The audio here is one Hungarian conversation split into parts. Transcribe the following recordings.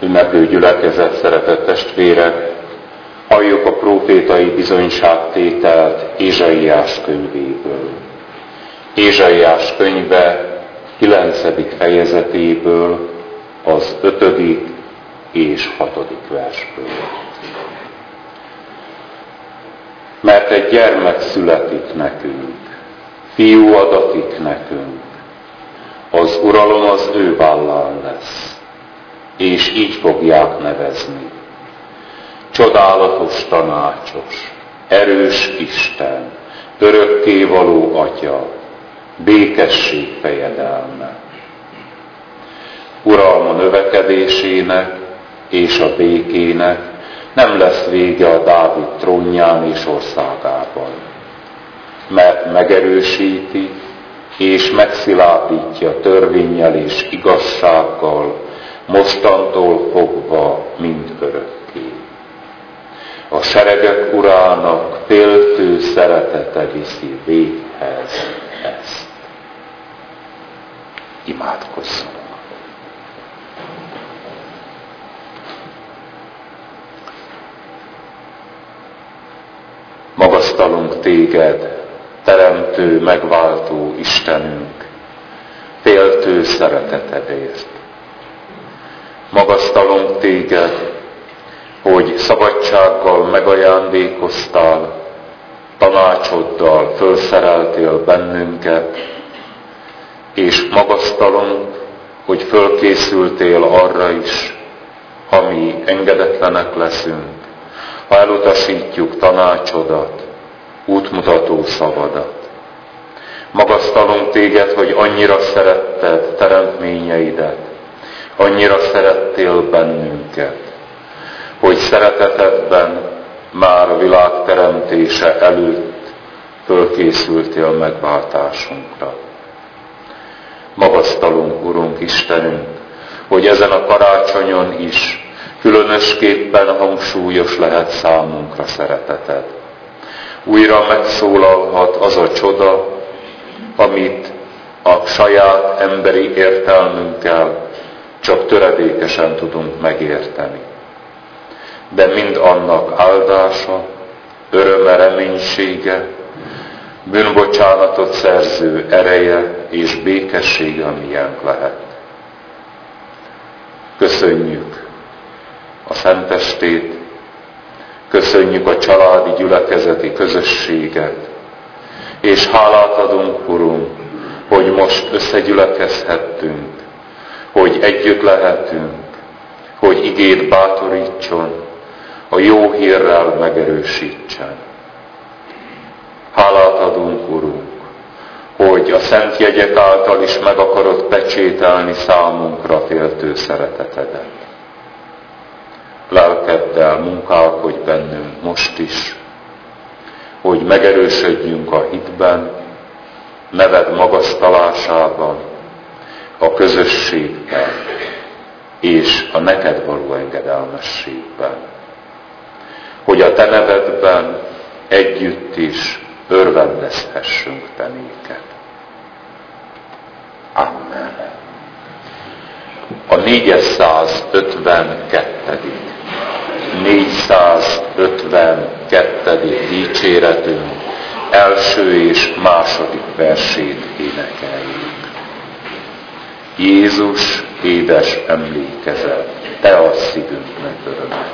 Ünneplő gyülekezet, szeretett testvérek, halljuk a prófétai bizonyságtételt Ézsaiás könyvéből. Ézsaiás könyve 9. fejezetéből, az 5. és 6. versből. Mert egy gyermek születik nekünk, fiú adatik nekünk, az uralom az ő vállán lesz, és így fogják nevezni. Csodálatos tanácsos, erős Isten, örökkévaló Atya, békesség fejedelme. Uralma növekedésének és a békének nem lesz vége a Dávid trónján és országában, mert megerősíti és megszilárdítja törvénnyel és igazsággal, mostantól fogva mind örökké. A seregek urának féltő szeretete viszi véghez ezt. Imádkozzunk! Magasztalunk téged, teremtő, megváltó Istenünk, féltő szeretetedért. Magasztalunk téged, hogy szabadsággal megajándékoztál, tanácsoddal fölszereltél bennünket, és magasztalunk, hogy fölkészültél arra is, ha mi engedetlenek leszünk, ha elutasítjuk tanácsodat, útmutató szavadat. Magasztalunk téged, hogy annyira szeretted teremtményeidet, annyira szerettél bennünket, hogy szeretetedben már a világ teremtése előtt fölkészültél megváltásunkra. Magasztalunk, Urunk Istenünk, hogy ezen a karácsonyon is különösképpen hangsúlyos lehet számunkra szereteted. Újra megszólalhat az a csoda, amit a saját emberi értelmünkkel csak töredékesen tudunk megérteni. De mind annak áldása, öröme, reménysége, bűnbocsánatot szerző ereje és békessége, amilyen lehet. Köszönjük a szentestét, köszönjük a családi gyülekezeti közösséget, és hálát adunk, Urunk, hogy most összegyülekezhettünk, hogy együtt lehetünk, hogy igéd bátorítson, a jó hírrel megerősítsen. Hálát adunk, Urunk, hogy a szent jegyek által is meg akarod pecsételni számunkra féltő szeretetedet. Lelkeddel munkálkodj bennünk most is, hogy megerősödjünk a hitben, neved magasztalásában, a közösségben és a neked való engedelmességben. Hogy a te nevedben együtt is örvendezhessünk te néked. Amen. A 452. dicséretünk első és második versét énekeljük. Jézus, édes emlékezet, te a szívünknek örömet.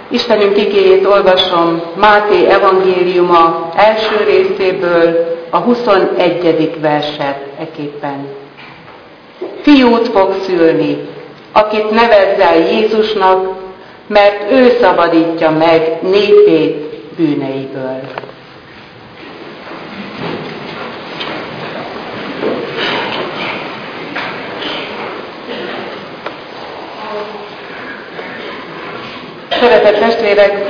Istenünk igéjét olvasom Máté evangéliuma első részéből, a 21. verset eképpen. Fiút fog szülni, akit nevezzel Jézusnak, mert ő szabadítja meg népét bűneiből. Szeretett testvérek,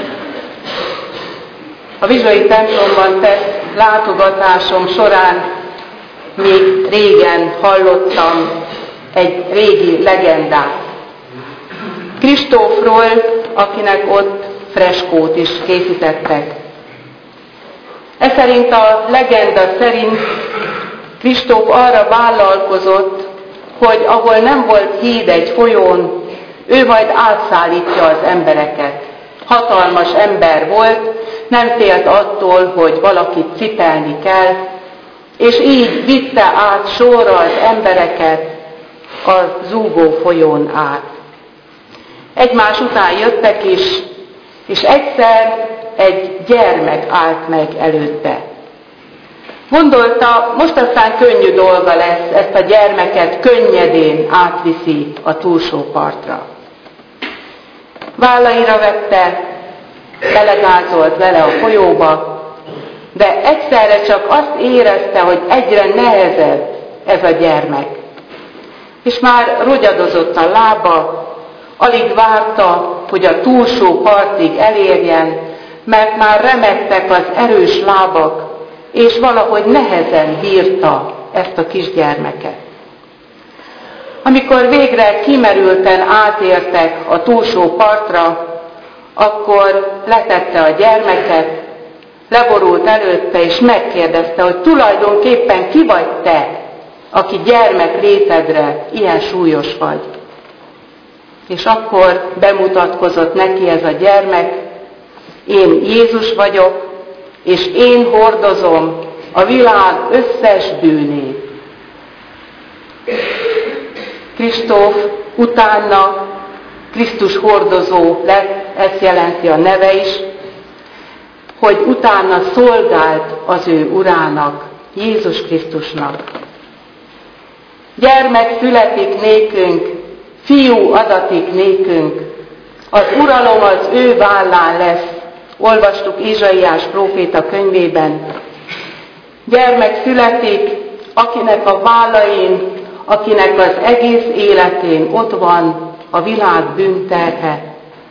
a vizsgai templomban tett látogatásom során még régen hallottam egy régi legendát. Kristófról, akinek ott freskót is készítettek. Ez szerint a legenda szerint Kristóf arra vállalkozott, hogy ahol nem volt híd egy folyón, ő majd átszállítja az embereket. Hatalmas ember volt, nem félt attól, hogy valakit cipelni kell, és így vitte át sorra az embereket a zúgó folyón át. Egymás után jöttek is, és egyszer egy gyermek állt meg előtte. Gondolta, most aztán könnyű dolga lesz, ezt a gyermeket könnyedén átviszi a túlsó partra. Vállaira vette, belegázolt vele a folyóba, de egyszerre csak azt érezte, hogy egyre nehezebb ez a gyermek. És már rogyadozott a lába, alig várta, hogy a túlsó partig elérjen, mert már remegtek az erős lábak, és valahogy nehezen bírta ezt a kisgyermeket. Amikor végre kimerülten átértek a túlsó partra, akkor letette a gyermeket, leborult előtte, és megkérdezte, hogy tulajdonképpen ki vagy te, aki gyermek létedre ilyen súlyos vagy. És akkor bemutatkozott neki ez a gyermek, én Jézus vagyok, és én hordozom a világ összes bűnét. Kristóf utána Krisztus hordozó lett, ezt jelenti a neve is, hogy utána szolgált az ő urának, Jézus Krisztusnak. Gyermek születik nékünk, fiú adatik nékünk, az uralom az ő vállán lesz, olvastuk Ézsaiás próféta könyvében. Gyermek születik, akinek a vállain, akinek az egész életén ott van a világ bűnterhe.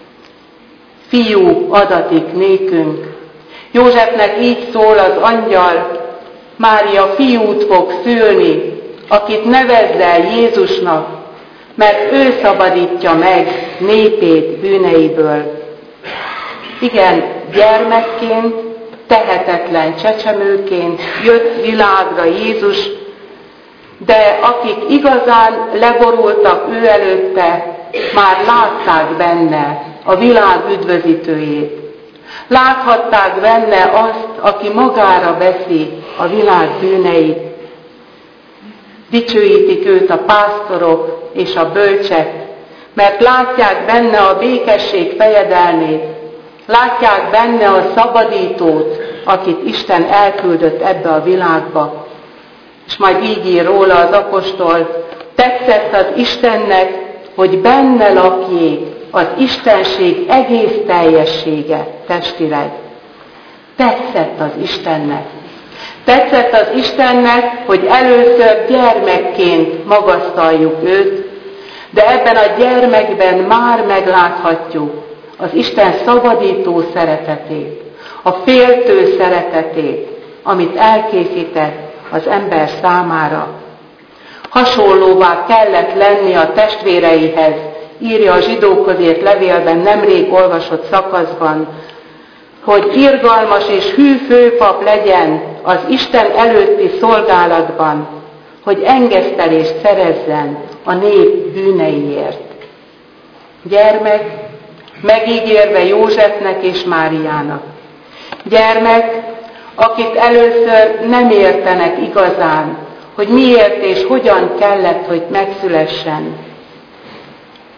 Fiú adatik nékünk. Józsefnek így szól az angyal, Mária fiút fog szülni, akit nevezzel Jézusnak, mert ő szabadítja meg népét bűneiből. Igen, gyermekként, tehetetlen csecsemőként jött világra Jézus, de akik igazán leborultak ő előtte, már látták benne a világ üdvözítőjét. Láthatták benne azt, aki magára veszi a világ bűneit. Dicsőítik őt a pásztorok és a bölcsek, mert látják benne a békesség fejedelmét, látják benne a szabadítót, akit Isten elküldött ebbe a világba. És majd így ír róla az apostol, tetszett az Istennek, hogy benne lakjék az Istenség egész teljessége testileg. Tetszett az Istennek. Tetszett az Istennek, hogy először gyermekként magasztaljuk őt, de ebben a gyermekben már megláthatjuk az Isten szabadító szeretetét, a féltő szeretetét, amit elkészített az ember számára. Hasonlóvá kellett lenni a testvéreihez, írja a zsidókhoz írt levélben nemrég olvasott szakaszban, hogy irgalmas és hű főpap legyen az Isten előtti szolgálatban, hogy engesztelést szerezzen a nép bűneiért. Gyermek, megígérve Józsefnek és Máriának. Gyermek, akit először nem értenek igazán, hogy miért és hogyan kellett, hogy megszülessen.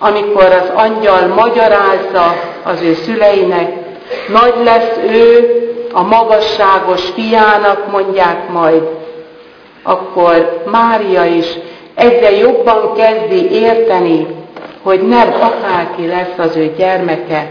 amikor az angyal magyarázza az ő szüleinek, nagy lesz ő, a magasságos fiának mondják majd, akkor Mária is egyre jobban kezdi érteni, hogy nem akárki lesz az ő gyermeke.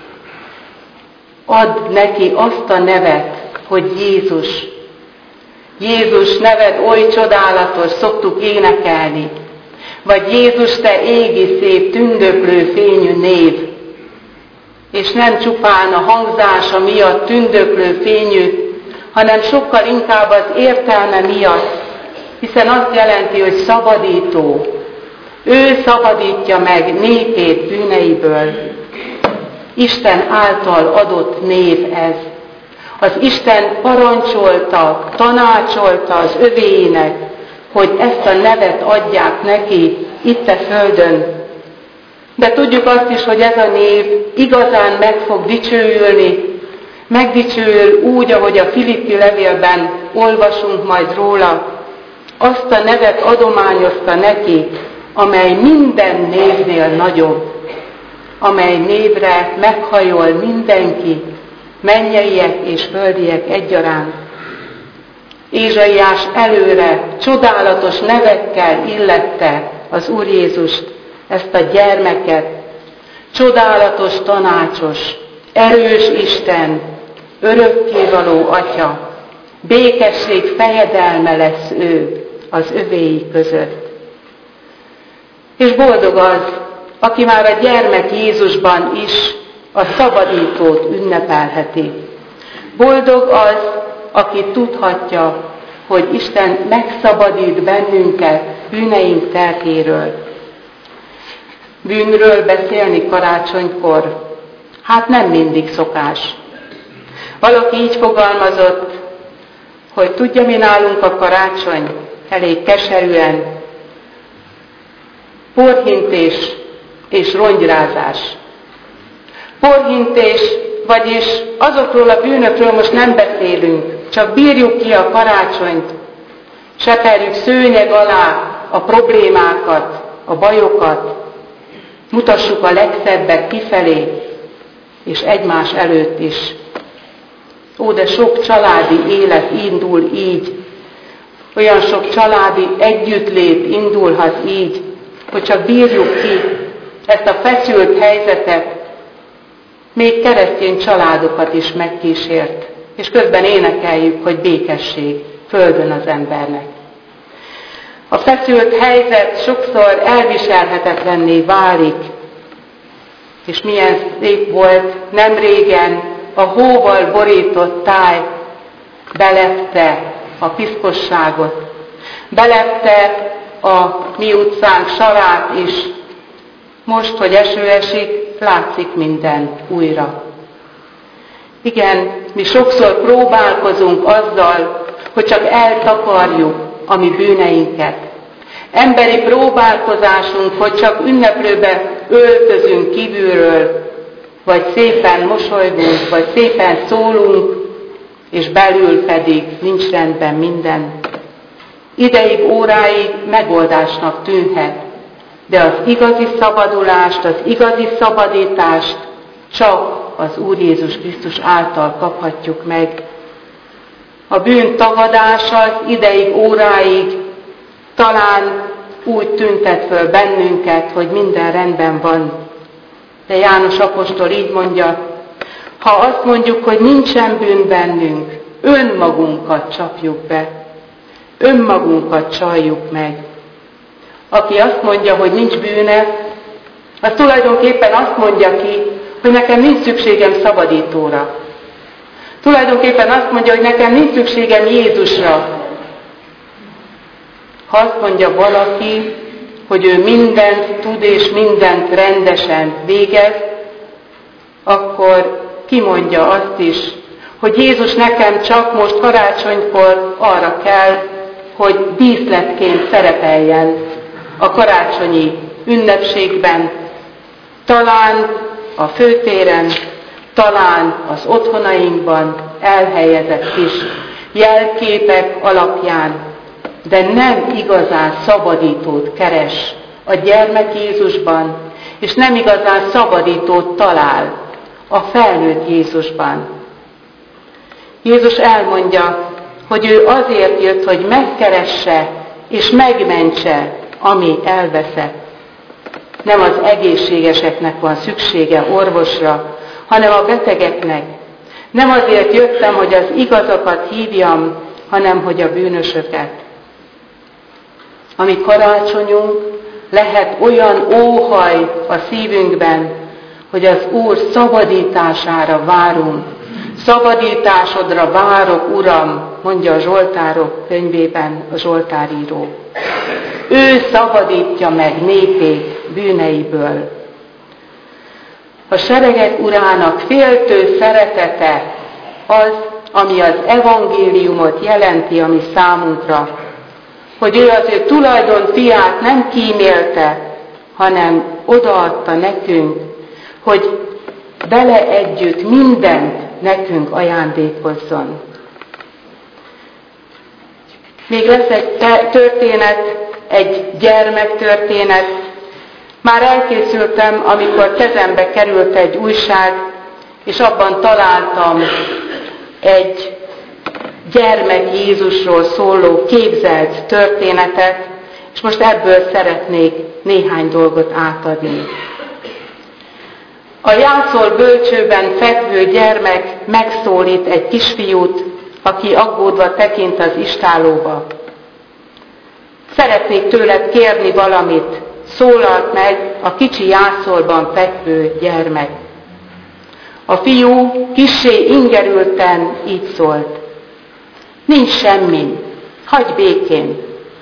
Ad neki azt a nevet, hogy Jézus. Jézus neved oly csodálatos, szoktuk énekelni. Vagy Jézus, te égi szép, tündöklő fényű név. És nem csupán a hangzása miatt tündöklő fényű, hanem sokkal inkább az értelme miatt, hiszen azt jelenti, hogy szabadító. Ő szabadítja meg népét bűneiből. Isten által adott név ez. Az Isten parancsolta, tanácsolta az övéinek, hogy ezt a nevet adják neki itt a földön. De tudjuk azt is, hogy ez a név igazán meg fog dicsőülni, megdicsőül úgy, ahogy a Filippi levélben olvasunk majd róla. Azt a nevet adományozta neki, amely minden névnél nagyobb, amely névre meghajol mindenki, mennyeiek és földiek egyaránt. Ézsaiás előre csodálatos nevekkel illette az Úr Jézust, ezt a gyermeket. Csodálatos tanácsos, erős Isten, örökkévaló Atya, békesség fejedelme lesz ő az övéi között. És boldog az, aki már a gyermek Jézusban is a szabadítót ünnepelheti. Boldog az, aki tudhatja, hogy Isten megszabadít bennünket bűneink terhéről. Bűnről beszélni karácsonykor, hát nem mindig szokás. Valaki így fogalmazott, hogy tudja, mi nálunk a karácsony, elég keserűen, porhintés és rongyrázás. Porhintés, vagyis azokról a bűnökről most nem beszélünk, csak bírjuk ki a karácsonyt, seperjük szőnyeg alá a problémákat, a bajokat, mutassuk a legszebbet kifelé, és egymás előtt is. Ó, de sok családi élet indul így, olyan sok családi együttlét indulhat így, hogy csak bírjuk ki ezt a feszült helyzetet, még keresztény családokat is megkísért, és közben énekeljük, hogy békesség földön az embernek. A feszült helyzet sokszor elviselhetetlenné válik, és milyen szép volt nem régen a hóval borított táj belepte a piszkosságot, belepte a mi utcánk sarát is. Most, hogy eső esik, látszik minden újra. Igen, mi sokszor próbálkozunk azzal, hogy csak eltakarjuk a mi bűneinket. Emberi próbálkozásunk, hogy csak ünneplőbe öltözünk kívülről, vagy szépen mosolygunk, vagy szépen szólunk, és belül pedig nincs rendben minden. Ideig, óráig megoldásnak tűnhet, de az igazi szabadulást, az igazi szabadítást csak az Úr Jézus Krisztus által kaphatjuk meg. A bűn tagadása ideig, óráig talán úgy tüntet föl bennünket, hogy minden rendben van. De János apostol így mondja, ha azt mondjuk, hogy nincsen bűn bennünk, önmagunkat csapjuk be, önmagunkat csaljuk meg. Aki azt mondja, hogy nincs bűne, az tulajdonképpen azt mondja ki, hogy nekem nincs szükségem szabadítóra. Tulajdonképpen azt mondja, hogy nekem nincs szükségem Jézusra. Ha azt mondja valaki, hogy ő mindent tud és mindent rendesen végez, akkor kimondja azt is, hogy Jézus nekem csak most karácsonykor arra kell, hogy díszletként szerepeljen a karácsonyi ünnepségben, talán a főtéren, talán az otthonainkban elhelyezett kis jelképek alapján, de nem igazán szabadítót keres a gyermek Jézusban, és nem igazán szabadítót talál a felnőtt Jézusban. Jézus elmondja, hogy ő azért jött, hogy megkeresse és megmentse, ami elveszett. Nem az egészségeseknek van szüksége orvosra, hanem a betegeknek. Nem azért jöttem, hogy az igazakat hívjam, hanem hogy a bűnösöket. Ami karácsonyunk, lehet olyan óhaj a szívünkben, hogy az Úr szabadítására várunk. Szabadításodra várok, Uram, mondja a Zsoltárok könyvében a Zsoltáríró. Ő szabadítja meg népét bűneiből. A seregek Urának féltő szeretete az, ami az evangéliumot jelenti a mi számunkra, hogy ő az ő tulajdon fiát nem kímélte, hanem odaadta nekünk, hogy vele együtt mindent nekünk ajándékozzon. Még lesz egy történet, egy gyermektörténet. Már elkészültem, amikor kezembe került egy újság, és abban találtam egy gyermek Jézusról szóló képzelt történetet, és most ebből szeretnék néhány dolgot átadni. A jászol bölcsőben fekvő gyermek megszólít egy kisfiút, aki aggódva tekint az istállóba. Szeretnék tőled kérni valamit, szólalt meg a kicsi jászolban fekvő gyermek. A fiú kissé ingerülten így szólt. Nincs semmi, hagyj békén.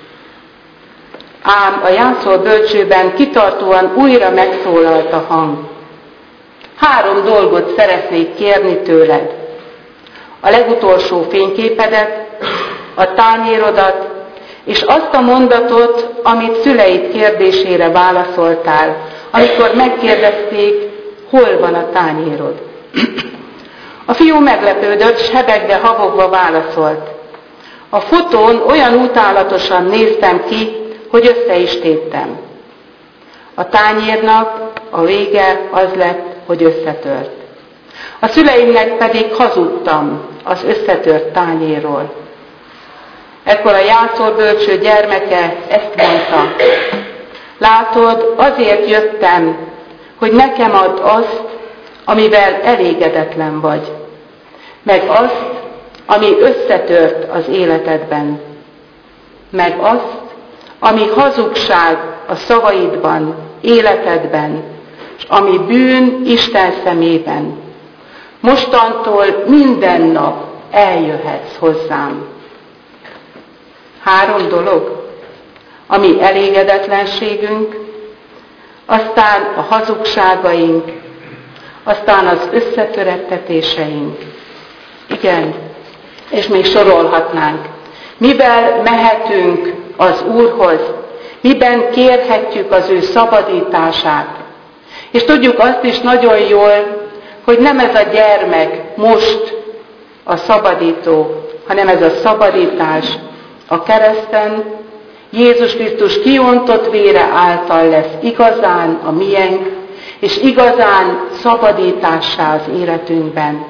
Ám a jászol bölcsőben kitartóan újra megszólalt a hang. 3 dolgot szeretnék kérni tőled. A legutolsó fényképedet, a tányérodat, és azt a mondatot, amit szüleid kérdésére válaszoltál, amikor megkérdezték, hol van a tányérod. A fiú meglepődött, s hebegve, havogva válaszolt. A fotón olyan utálatosan néztem ki, hogy össze is téptem. A tányérnak a vége az lett, hogy összetört. A szüleimnek pedig hazudtam az összetört tányérról. Ekkor a jászol bölcső gyermeke ezt mondta. Látod, azért jöttem, hogy nekem add azt, amivel elégedetlen vagy, meg azt, ami összetört az életedben, meg azt, ami hazugság a szavaidban, életedben, és ami bűn Isten szemében. Mostantól minden nap eljöhetsz hozzám. 3 dolog, ami elégedetlenségünk, aztán a hazugságaink, aztán az összetörettetéseink. Igen, és még sorolhatnánk. Mivel mehetünk az Úrhoz, miben kérhetjük az ő szabadítását. És tudjuk azt is nagyon jól, hogy nem ez a gyermek most a szabadító, hanem ez a szabadítás a kereszten, Jézus Krisztus kiontott vére által lesz igazán a miénk, és igazán szabadítássá az életünkben.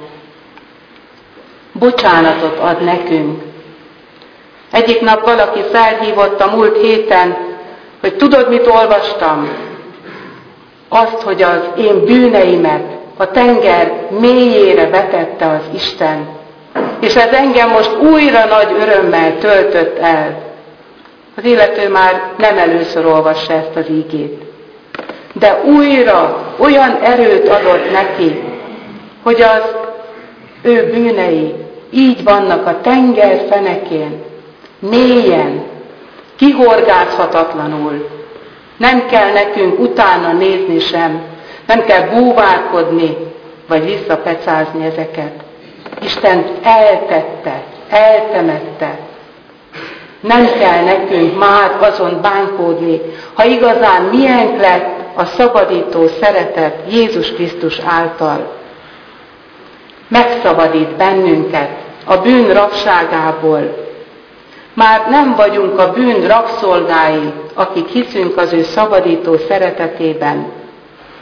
Bocsánatot ad nekünk. Egyik nap valaki felhívott a múlt héten, hogy tudod, mit olvastam? Azt, hogy az én bűneimet a tenger mélyére vetette az Isten. És ez engem most újra nagy örömmel töltött el. Az illető már nem először olvassa ezt az ígét. De újra olyan erőt adott neki, hogy az ő bűnei így vannak a tenger fenekén, mélyen, kihorgászhatatlanul. Nem kell nekünk utána nézni sem, nem kell búvárkodni, vagy visszapecázni ezeket. Isten eltette, eltemette. Nem kell nekünk már azon bánkódni, ha igazán milyen lett a szabadító szeretet Jézus Krisztus által. Megszabadít bennünket a bűn rabságából. Már nem vagyunk a bűn rabszolgái, akik hiszünk az ő szabadító szeretetében,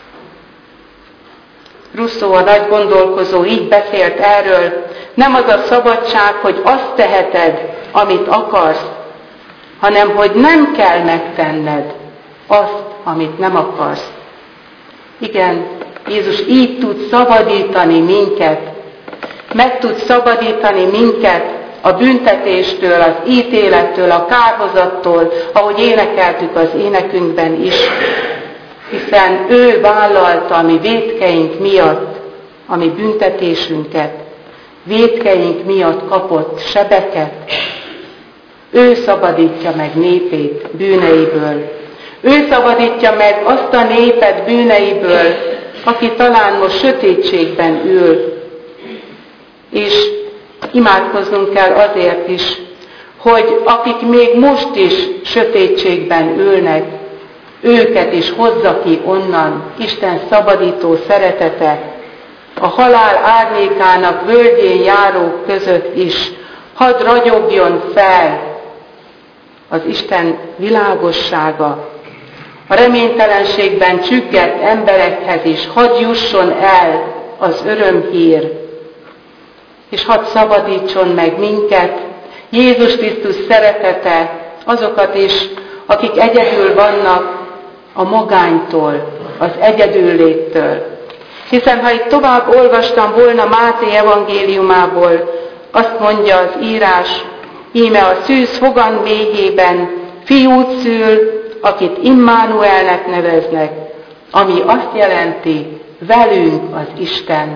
Rousseau, a nagy gondolkozó így beszélt erről, nem az a szabadság, hogy azt teheted, amit akarsz, hanem hogy nem kell megtenned azt, amit nem akarsz. Igen, Jézus így tud szabadítani minket, meg tud szabadítani minket a büntetéstől, az ítélettől, a kárhozattól, ahogy énekeltük az énekünkben is, hiszen ő vállalta a mi vétkeink miatt, a mi büntetésünket, vétkeink miatt kapott sebeket. Ő szabadítja meg népét bűneiből. Ő szabadítja meg azt a népet bűneiből, aki talán most sötétségben ül. És imádkoznunk kell azért is, hogy akik még most is sötétségben ülnek, őket is hozza ki onnan Isten szabadító szeretete, a halál árnyékának völgyén járók között is. Hadd ragyogjon fel az Isten világossága, a reménytelenségben csüggett emberekhez is hadd jusson el az örömhír, és hadd szabadítson meg minket Jézus Krisztus szeretete, azokat is, akik egyedül vannak a magánytól, az egyedülléttől. Hiszen ha itt tovább olvastam volna Máté evangéliumából, azt mondja az írás, íme a szűz fogan méhében fiút szül, akit Immanuelnek neveznek, ami azt jelenti, velünk az Isten.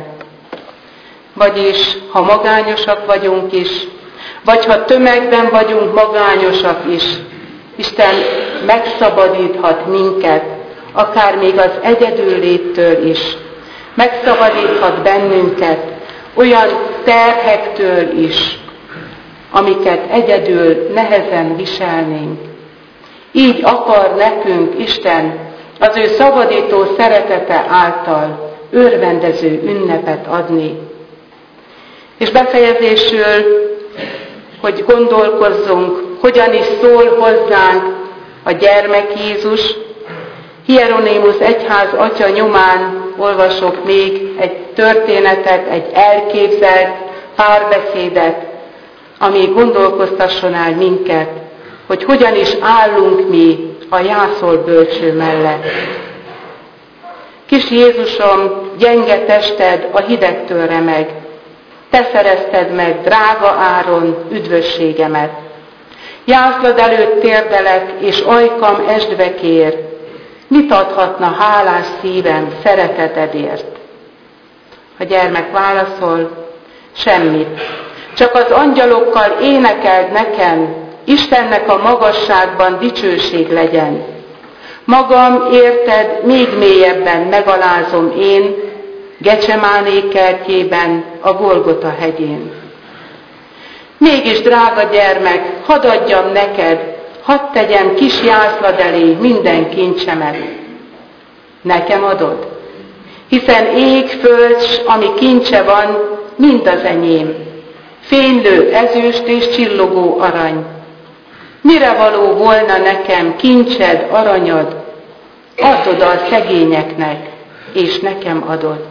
Vagyis, ha magányosak vagyunk is, vagy ha tömegben vagyunk magányosak is, Isten megszabadíthat minket, akár még az egyedülléttől is. Megszabadíthat bennünket olyan terhektől is, amiket egyedül nehezen viselnénk. Így akar nekünk Isten az ő szabadító szeretete által örvendező ünnepet adni. És befejezésül, hogy gondolkozzunk, hogyan is szól hozzánk a gyermek Jézus. Hieronymus egyház atya nyomán olvasok még egy történetet, egy elképzelt párbeszédet, ami gondolkoztasson el minket, hogy hogyan is állunk mi a jászol bölcső mellett. Kis Jézusom, gyenge tested a hidegtől remeg, te szerezted meg drága áron üdvösségemet. Jászlad előtt térdelek, és ajkam esdve kér, mit adhatna hálás szívem szeretetedért? A gyermek válaszol, semmit, csak az angyalokkal énekeld nekem, Istennek a magasságban dicsőség legyen. Magam érted még mélyebben megalázom én, Gecsemáné kertjében, a Golgota hegyén. Mégis, drága gyermek, hadd adjam neked, hadd tegyem kis jászlad elé minden kincsemet. Nekem adod? Hiszen ég, föld, s ami kincse van, mind az enyém. Fénylő ezüst és csillogó arany. Mire való volna nekem kincsed, aranyad? Add oda a szegényeknek, és nekem adod.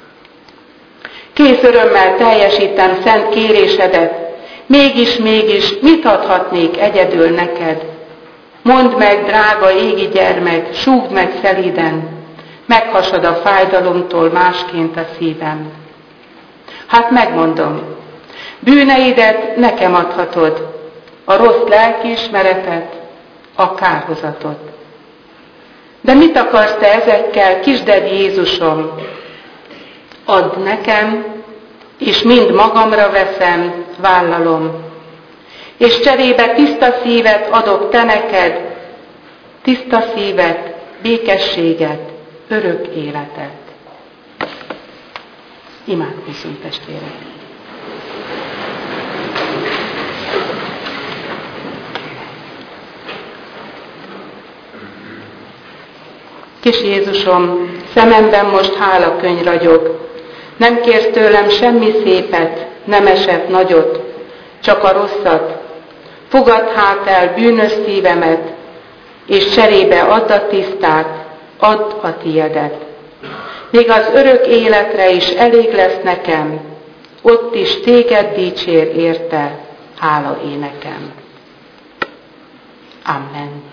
Kész örömmel teljesítem szent kérésedet, mégis, mit adhatnék egyedül neked? Mondd meg, drága égi gyermek, súgd meg szelíden, meghasad a fájdalomtól másként a szívem. Hát megmondom, bűneidet nekem adhatod, a rossz lelkiismeretet, a kárhozatot. De mit akarsz te ezekkel, kisded Jézusom? Add nekem, és mind magamra veszem, vállalom. És cserébe tiszta szívet adok te neked, tiszta szívet, békességet, örök életet. Imádkozzunk, testvérek! Kis Jézusom, szememben most hálakönyv ragyog. Nem kérsz tőlem semmi szépet, nemeset, nagyot, csak a rosszat. Fogadd hát el bűnös szívemet, és cserébe add a tisztát, add a tiedet. még az örök életre is elég lesz nekem, ott is téged dicsér érte, hála énekem. Amen.